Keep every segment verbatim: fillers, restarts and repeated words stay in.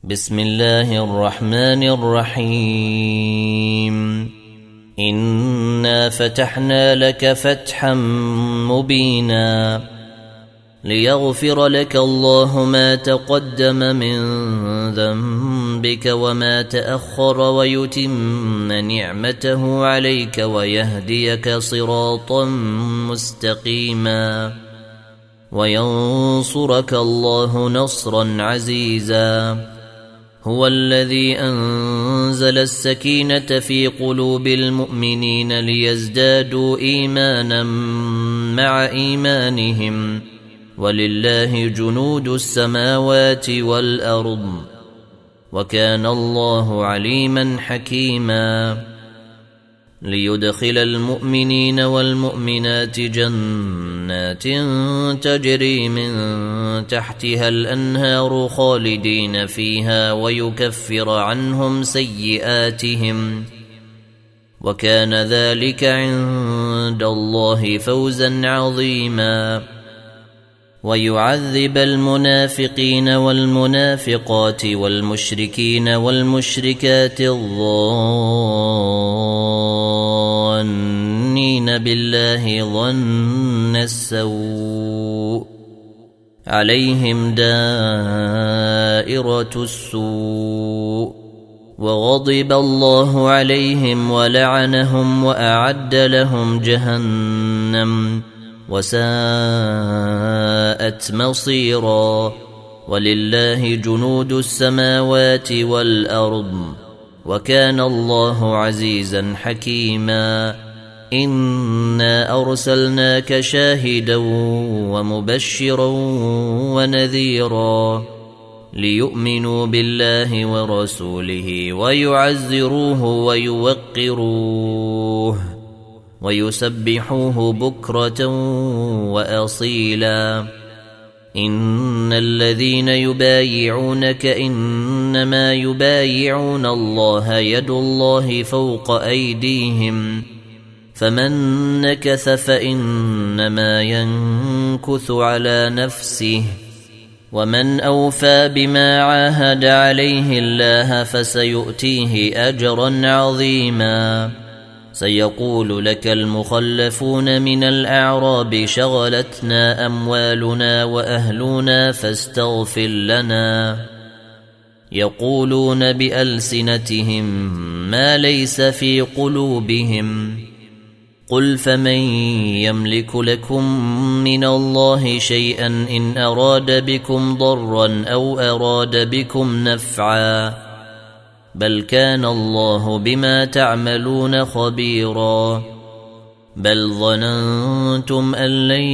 بسم الله الرحمن الرحيم. إنا فتحنا لك فتحا مبينا ليغفر لك الله ما تقدم من ذنبك وما تأخر ويتم نعمته عليك ويهديك صراطا مستقيما وينصرك الله نصرا عزيزا. هو الذي أنزل السكينة في قلوب المؤمنين ليزدادوا إيمانا مع إيمانهم ولله جنود السماوات والأرض وكان الله عليما حكيما. ليدخل المؤمنين والمؤمنات جنات تجري من تحتها الأنهار خالدين فيها ويكفر عنهم سيئاتهم وكان ذلك عند الله فوزا عظيما. ويعذب المنافقين والمنافقات والمشركين والمشركات الظانين بالله ظن السوء عليهم دائرة السوء وغضب الله عليهم ولعنهم وأعد لهم جهنم وساءت مصيرا. ولله جنود السماوات والأرض وكان الله عزيزا حكيما. إنا أرسلناك شاهدا ومبشرا ونذيرا ليؤمنوا بالله ورسوله ويعزروه ويوقروه ويسبحوه بكرة وأصيلا. إن الذين يبايعونك إنما يبايعون الله يد الله فوق أيديهم فمن نكث فإنما ينكث على نفسه ومن أوفى بما عاهد عليه الله فسيؤتيه أجرا عظيما. سيقول لك المخلفون من الأعراب شغلتنا أموالنا وأهلنا فاستغفر لنا يقولون بألسنتهم ما ليس في قلوبهم قل فمن يملك لكم من الله شيئا إن أراد بكم ضرا أو أراد بكم نفعا بل كان الله بما تعملون خبيرا. بل ظننتم أن لن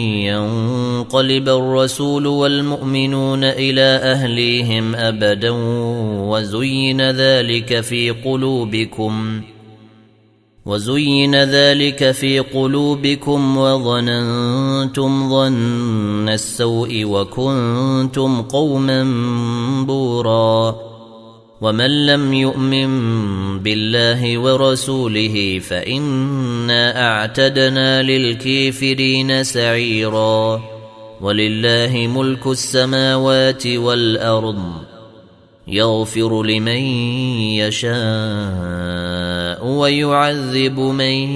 ينقلب الرسول والمؤمنون إلى أهليهم أبدا وزين ذلك في قلوبكم وزين ذلك في قلوبكم وظننتم ظن السوء وكنتم قوما بورا. ومن لم يؤمن بالله ورسوله فإنا أعتدنا للكافرين سعيرا. ولله ملك السماوات والأرض يغفر لمن يشاء ويعذب من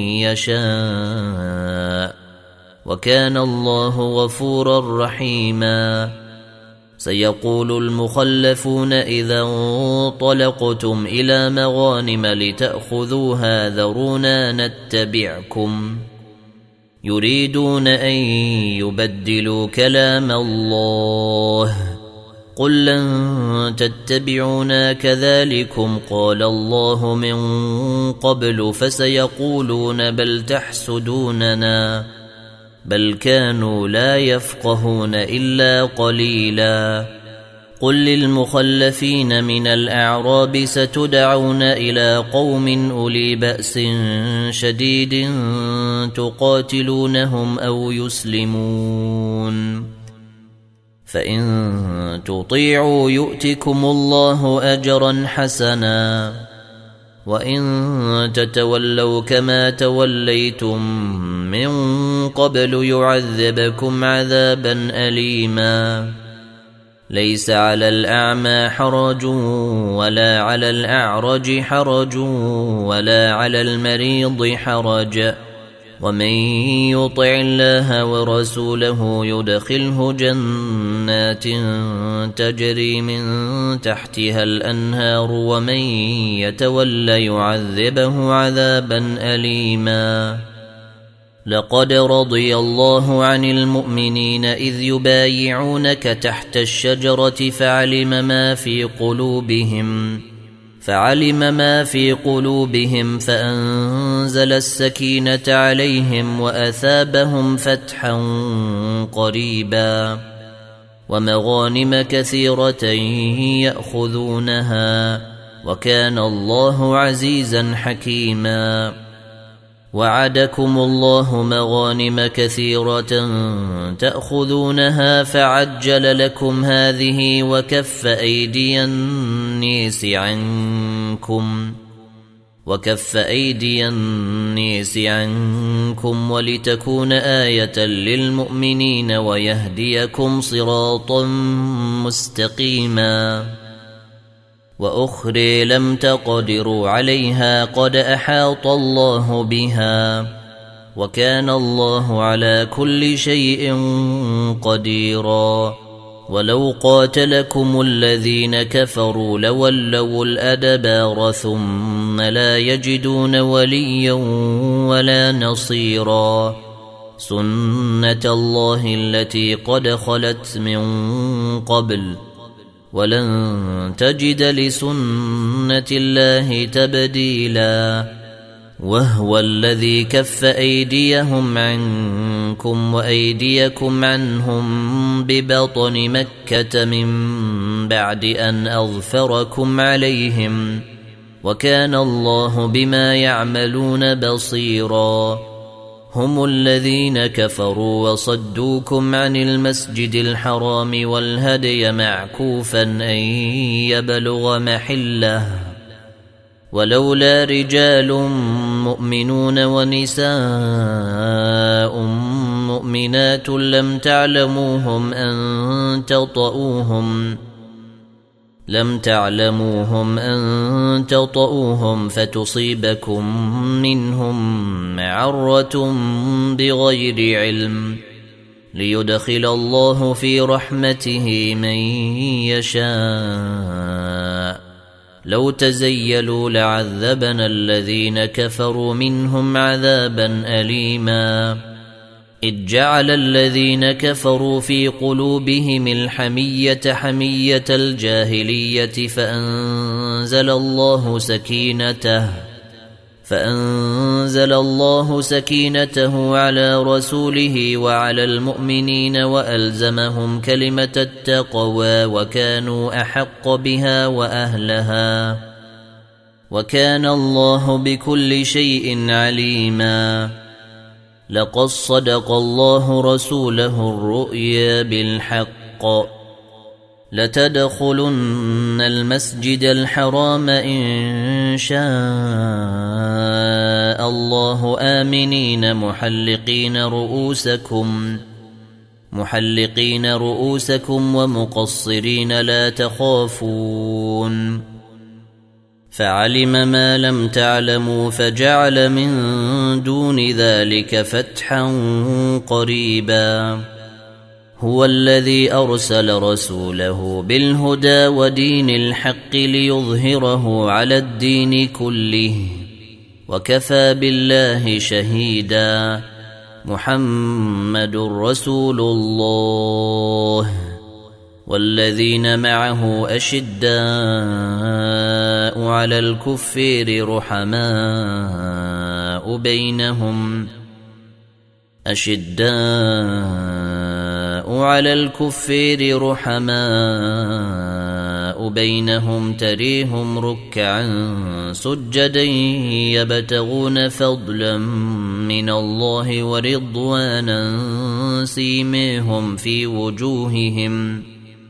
يشاء وكان الله غفورا رحيما. سيقول المخلفون إذا انطلقتم إلى مغانم لتأخذوها ذرونا نتبعكم يريدون أن يبدلوا كلام الله قل لن تتبعونا كذلكم قال الله من قبل فسيقولون بل تحسدوننا بل كانوا لا يفقهون إلا قليلا. قل للمخلفين من الأعراب ستدعون إلى قوم أولي بأس شديد تقاتلونهم أو يسلمون فإن تطيعوا يؤتكم الله أجرا حسنا وإن تتولوا كما توليتم من قبل يعذبكم عذابا أليما ليس على الأعمى حرج ولا على الأعرج حرج ولا على المريض حرج، ومن يطع الله ورسوله يدخله جنات تجري من تحتها الأنهار، ومن يتولى يعذبه عذابا أليما. لقد رضي الله عن المؤمنين إذ يبايعونك تحت الشجرة فعلم ما في قلوبهم فعلم ما في قلوبهم فأنزل السكينة عليهم وأثابهم فتحا قريبا ومغانم كثيرة يأخذونها، وكان الله عزيزا حكيما. وعدكم الله مغانم كثيرة تأخذونها فعجل لكم هذه وكف أيدي النيس عنكم وكف أيدي النيس عنكم ولتكون آية للمؤمنين ويهديكم صراطا مستقيما. وأخرى لم تقدروا عليها قد أحاط الله بها، وكان الله على كل شيء قديرا. ولو قاتلكم الذين كفروا لولوا الأدبار ثم لا يجدون وليا ولا نصيرا. سنة الله التي قد خلت من قبل ولن تجد لسنة الله تبديلا. وهو الذي كف أيديهم عنكم وأيديكم عنهم ببطن مكة من بعد أن أظفركم عليهم، وكان الله بما يعملون بصيرا. هم الذين كفروا وصدوكم عن المسجد الحرام والهدي معكوفا أن يبلغ محله، ولولا رجال مؤمنون ونساء مؤمنات لم تعلموهم أن تطؤوهم لم تعلموهم أن تطؤوهم فتصيبكم منهم معرة بغير علم، ليدخل الله في رحمته من يشاء. لو تزيلوا لعذبنا الذين كفروا منهم عذابا أليما. إذ جعل الذين كفروا في قلوبهم الحمية حمية الجاهلية فأنزل الله سكينته فأنزل الله سكينته على رسوله وعلى المؤمنين وألزمهم كلمة التقوى وكانوا أحق بها وأهلها، وكان الله بكل شيء عليما. لقد صدق الله رسوله الرؤيا بالحق لتدخلن المسجد الحرام إن شاء الله آمنين محلقين رؤوسكم محلقين رؤوسكم ومقصرين لا تخافون، فعلم ما لم تعلموا فجعل من دون ذلك فتحا قريبا. هو الذي أرسل رسوله بالهدى ودين الحق ليظهره على الدين كله، وكفى بالله شهيدا. محمد رسول الله والذين معه أشداء على الكفار رحماء بينهم أشداء على الكفار رحماء بينهم تريهم ركعا سجدا يبتغون فضلا من الله ورضوانا سيماهم في وجوههم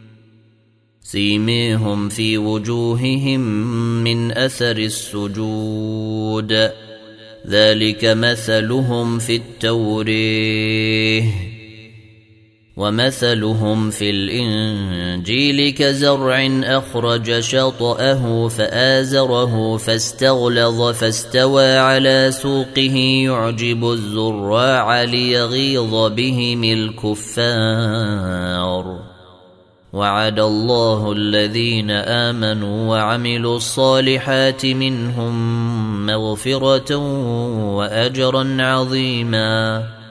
سيماهم في وجوههم من أثر السجود، ذلك مثلهم في التوريه ومثلهم في الإنجيل كزرع أخرج شطأه فآزره فاستغلظ فاستوى على سوقه يعجب الزراع ليغيظ بهم الكفار. وعد الله الذين آمنوا وعملوا الصالحات منهم مغفرة وأجرا عظيما.